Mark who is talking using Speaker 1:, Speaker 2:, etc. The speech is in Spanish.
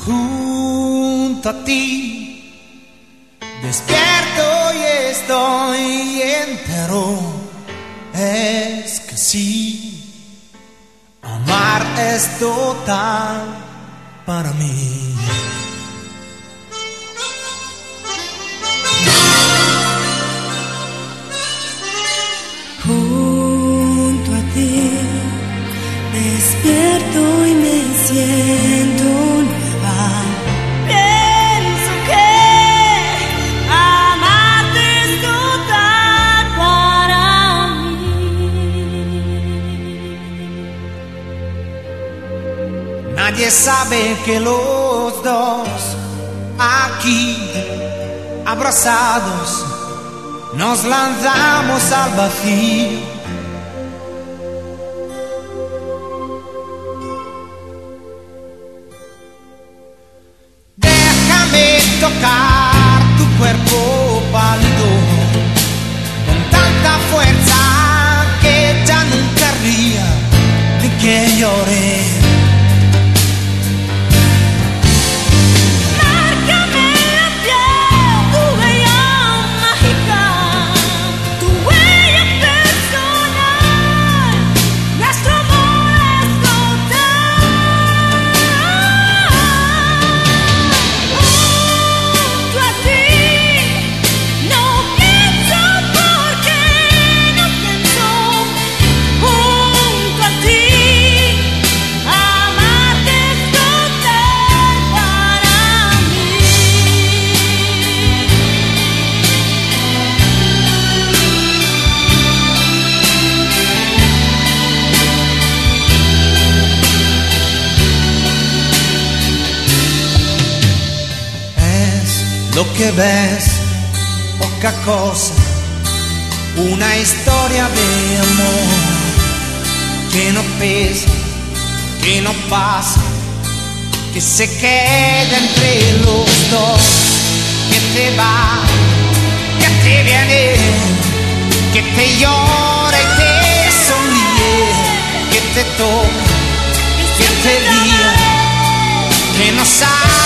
Speaker 1: junto a ti, despierto y estoy entero. Es que sí, amar es total para mí.
Speaker 2: Junto a ti, despierto y me siento nueva. Pienso que amarte es total para mí.
Speaker 1: Nadie sabe que los dos aquí abrazados nos lanzamos al vacío. Déjame tocar tu cuerpo pálido con tanta fuerza que ya nunca ría ni que llore. Lo que ves, poca cosa, una historia de amor que no pesa, que no pasa, que se queda entre los dos, que te va, que te viene, que te llora y te sonríe, que te toca, que te guía, que no sabe